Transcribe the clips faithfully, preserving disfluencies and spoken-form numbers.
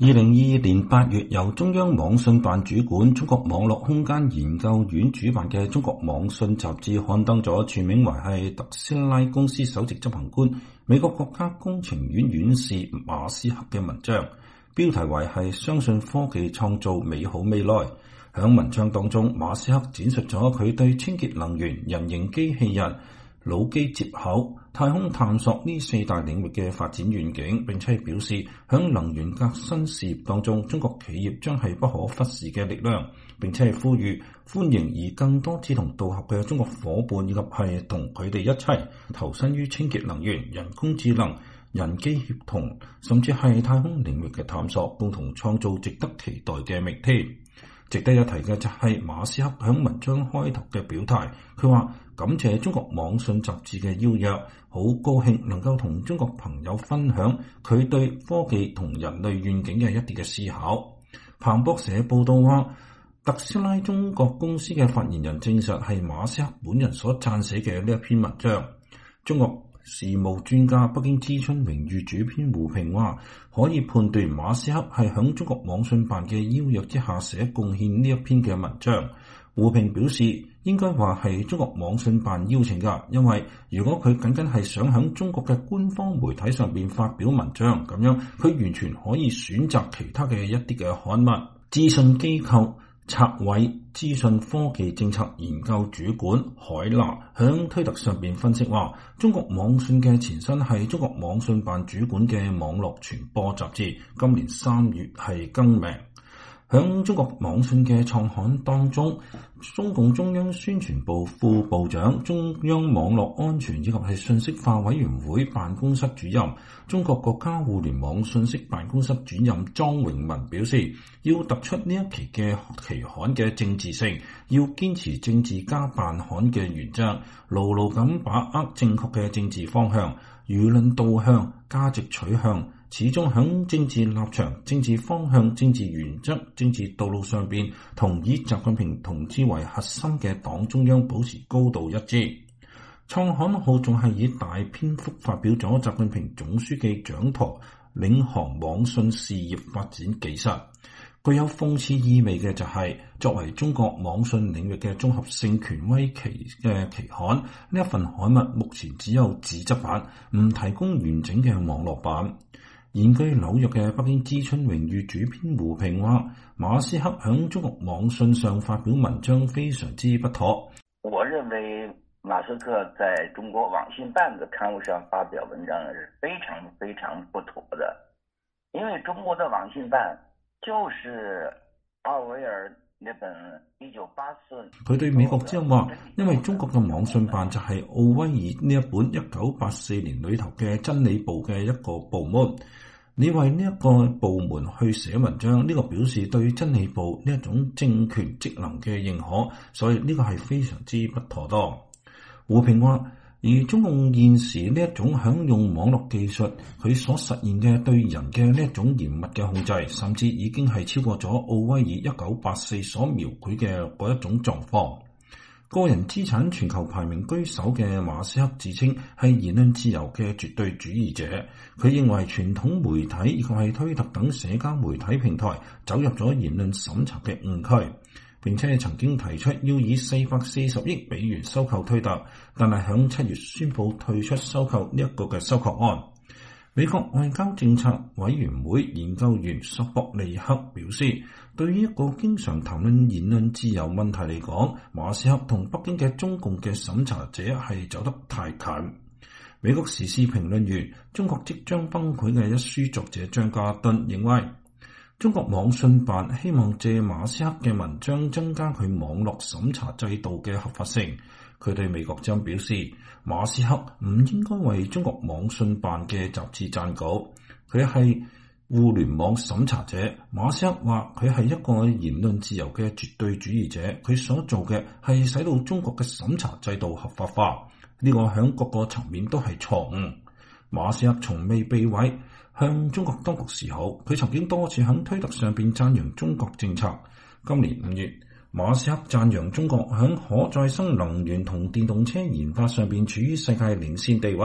二零二二年八月，由中央網信辦主管、中國網絡空間研究院主辦嘅《中國網信》雜誌刊登咗全名為係特斯拉公司首席執行官、美國國家工程院院士馬斯克嘅文章，標題為係相信科技創造美好未來。響文章當中，馬斯克展述咗佢對清潔能源、人形機器人、腦機接口、太空探索呢四大領域嘅發展願景，並且表示響能源革新事業當中，中國企業將係不可忽視嘅力量，並且係呼籲歡迎而更多志同道合嘅中國夥伴以及係同佢哋一齊投身於清潔能源、人工智能、人機協同，甚至係太空領域嘅探索，共同創造值得期待嘅明天。值得一提嘅就係馬斯克響文章開頭嘅表態，佢話感謝中國網信雜誌嘅邀約，好高興能夠同中國朋友分享佢對科技同人類願景嘅一啲嘅思考。彭博社報道話，特斯拉中國公司嘅發言人證實係馬斯克本人所撰寫嘅呢一篇文章。中國事務專家、北京知春榮譽主編胡平話，可以判斷馬斯克係響中國網信辦嘅邀約之下寫貢獻呢一篇嘅文章。胡平表示，應該話係中國網信辦邀請㗎，因為如果佢僅僅係想響中國嘅官方媒體上邊發表文章，咁樣佢完全可以選擇其他嘅一啲嘅刊物。資訊機構策委資訊科技政策研究主管海納響推特上邊分析話，中國網信嘅前身係中國網信辦主管嘅網絡傳播雜誌，今年三月係更名。響中國網信嘅創刊當中，中共中央宣傳部副部長、中央網絡安全以及係信息化委員會辦公室主任、中國國家互聯網信息辦公室主任莊榮文表示，要突出呢一期嘅期刊嘅政治性，要堅持政治加辦刊嘅原則，牢牢咁把握正確嘅政治方向、輿論導向、價值取向，始終響政治立場、政治方向、政治原則、政治道路上邊，同以習近平同志為核心嘅黨中央保持高度一致。創刊號仲係以大篇幅發表咗習近平總書記掌舵領航網信事業發展紀實。具有諷刺意味嘅就係、是，作為中國網信領域嘅綜合性權威期嘅期刊，呢一份刊物目前只有紙質版，唔提供完整嘅網絡版。現居紐約嘅北京知春榮譽主編胡平話，馬斯克響中國網信上發表文章非常之不妥。 我認為馬斯克在中國網信辦的刊物上發表文章是非常非常不妥的，因為中國的網信辦就是奧威爾那本一九八四。佢對美國之音話，因為中國嘅網信辦就係奧威爾呢一本一九八四年裏頭嘅真理部嘅一個部門。你為呢一個部門去寫文章，呢、這個表示對真理部呢一種政權職能嘅認可，所以呢個係非常之不妥當。胡平話，而中共現時呢一種享用網絡技術，佢所實現嘅對人嘅呢一種嚴密嘅控制，甚至已經係超過咗奧威爾一九八四所描繪嘅嗰一種狀況。個人資產全球排名居首嘅馬斯克自稱係言論自由嘅絕對主義者，佢認為傳統媒體以及係推特等社交媒體平台走入咗言論審查嘅誤區，並且曾經提出要以四百四十億美元收購推特，但係響七月宣布退出收購呢一個嘅收購案。美國外交政策委員會研究員索博利克表示，對於一個經常談論言論自由問題嚟講，馬斯克同北京嘅中共嘅審查者係走得太近。美國時事評論員、中國即將崩潰嘅一書作者張家敦認為，中國網信辦希望借馬斯克嘅文章增加佢網絡審查制度嘅合法性。佢對美國之音表示，馬斯克唔應該為中國網信辦嘅雜誌撰稿，佢係互聯網審查者。馬斯克話佢係一個言論自由嘅絕對主義者，佢所做嘅係使到中國嘅審查制度合法化，呢、這個響各個層面都係錯誤。馬斯克從未避諱向中國當局示好，佢曾經多次喺推特上邊讚揚中國政策。今年五月，馬斯克讚揚中國響可再生能源同電動車研發上邊處於世界領先地位。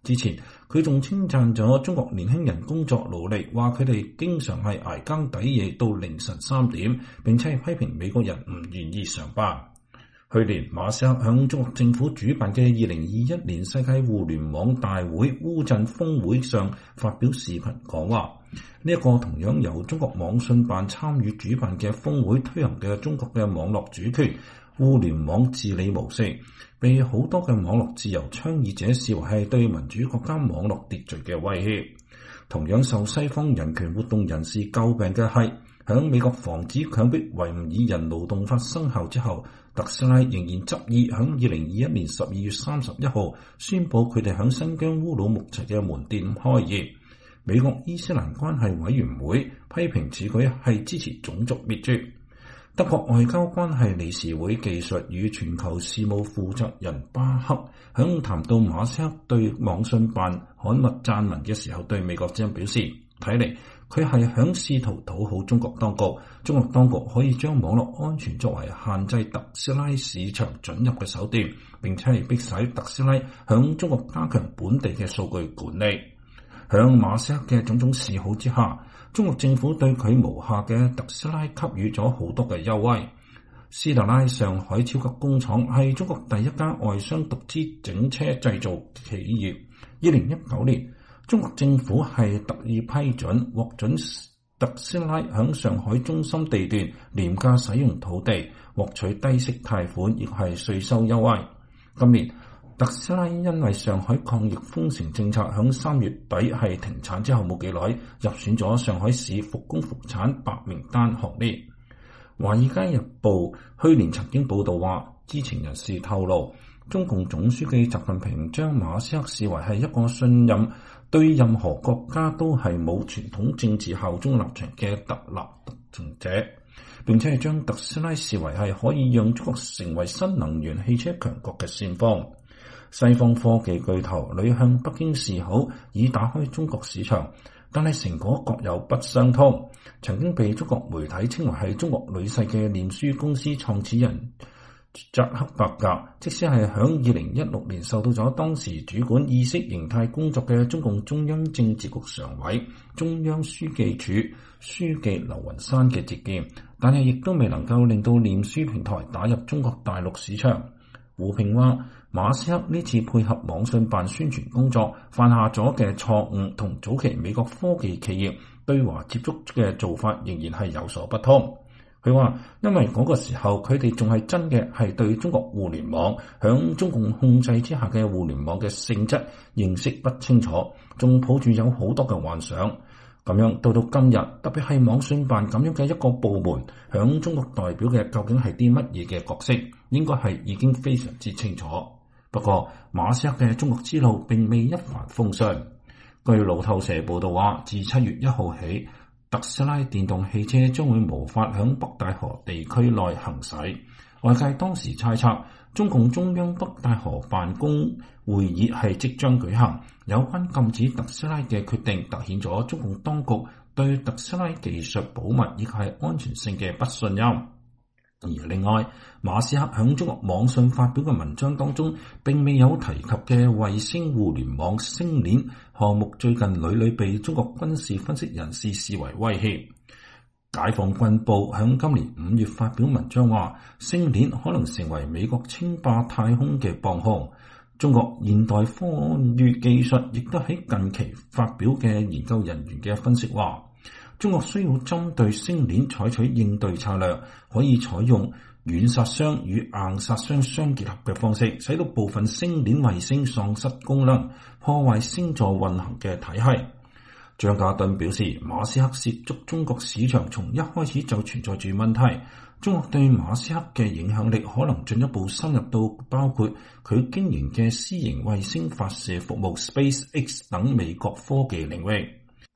之前佢仲稱讚咗中國年輕人工作努力，話佢哋經常係捱更抵夜到凌晨三點，並且係批評美國人唔願意上班。去年馬斯克響中國政府主辦嘅二零二一年世界互聯網大會烏鎮峰會上發表視頻講話，呢一個同樣由中國網信辦參與主辦嘅峰會推行嘅中國嘅網絡主權互聯網治理模式，被好多嘅網絡自由倡議者視為係對民主國家網絡秩序嘅威脅。同樣受西方人權活動人士詬病嘅係，響美國防止強迫維吾爾人勞動法生效之後，特斯拉仍然執意響二零二一年十二月三十一號宣布佢哋響新疆烏魯木齊嘅門店開業。美國伊斯蘭關係委員會批評此舉係支持種族滅絕。德國外交關係理事會技術與全球事務負責人巴克響談到馬斯克對網信辦刊物撰文嘅時候，對美國這樣表示：睇嚟佢係響試圖討好中國當局，中國當局可以將網絡安全作為限制特斯拉市場准入嘅手段，並且係迫使特斯拉響中國加強本地嘅數據管理。響馬斯克嘅種種示好之下，中國政府對佢無下嘅特斯拉給予咗好多嘅優惠。斯特拉上海超級工廠係中國第一家外商獨資整車製造企業。二零一九年，中國政府係特意批准獲准特斯拉響上海中心地段廉價使用土地，獲取低息貸款，亦係稅收優惠。今年特斯拉因為上海抗疫封城政策響三月底係停產之後冇幾耐，入選咗上海市復工復產白名單行列。華爾街日報去年曾經報道話，知情人士透露，中共總書記習近平將馬斯克視為係一個信任對任何國家都係冇傳統政治效忠立場嘅特立獨行者，並且係將特斯拉視為係可以讓中國成為新能源汽車強國嘅先鋒。西方科技巨頭屢向北京示好，以打開中國市場，但係成果各有不相通。曾經被中國媒體稱為係中國女婿嘅臉書公司創始人扎克伯格，即使係響二零一六年受到咗當時主管意識形態工作嘅中共中央政治局常委、中央書記處書記劉雲山嘅接見，但係亦都未能夠令到臉書平台打入中國大陸市場。胡平話，馬斯克呢次配合網信辦宣傳工作犯下咗嘅錯誤，同早期美國科技企業對華接觸嘅做法仍然係有所不同。佢話，因為嗰個時候佢哋仲係真嘅係對中國互聯網響中共控制之下嘅互聯網嘅性質認識不清楚，仲抱住有好多嘅幻想。咁樣到到今日，特別係網信辦咁樣嘅一個部門響中國代表嘅究竟係啲乜嘢嘅角色，應該係已經非常之清楚。不過馬斯克嘅中國之路並未一帆風順。據路透社報道話，自七月一號起，特斯拉電動汽車將會無法響北戴河地區內行駛。外界當時猜測，中共中央北戴河辦公會議係即將舉行，有關禁止特斯拉嘅決定凸顯咗中共當局對特斯拉技術保密以及係安全性嘅不信任。而另外，馬斯克響中國網信發表嘅文章當中，並未有提及嘅衛星互聯網星鏈項目，最近屢屢被中國軍事分析人士視為威脅。解放軍報響今年五月發表文章話，星鏈可能成為美國稱霸太空嘅幫兇。中國現代科與技術亦都喺近期發表嘅研究人員嘅分析話，中國需要針對星鏈採取應對策略，可以採用軟殺傷與硬殺傷相結合嘅方式，使到部分星鏈衛星喪失功能，破壞星座運行嘅體系。張家頓表示，馬斯克涉足中國市場從一開始就存在住問題，中國對馬斯克嘅影響力可能進一步深入到包括佢經營嘅私營衛星發射服務 SpaceX 等美國科技領域。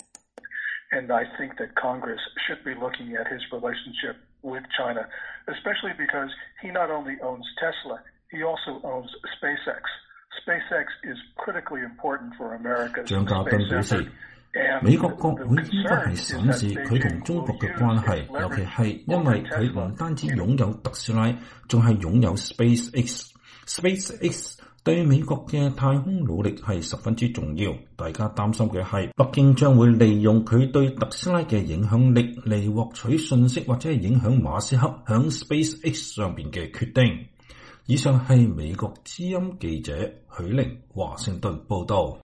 And I think that Congress should be looking at his relationship with China, especially because he not only owns Tesla, he also owns SpaceX. SpaceX is critically important for America's space effort. 張家頓表示，美國國會應該係審視佢同中國嘅關係，尤其係因為佢唔單止擁有特斯拉，仲係擁有 SpaceX。SpaceX 對美國嘅太空努力係十分之重要。大家擔心嘅係北京將會利用佢對特斯拉嘅影響力嚟獲取信息，或者係影響馬斯克響 SpaceX 上邊嘅決定。以上係美國之音記者許玲華盛頓報道。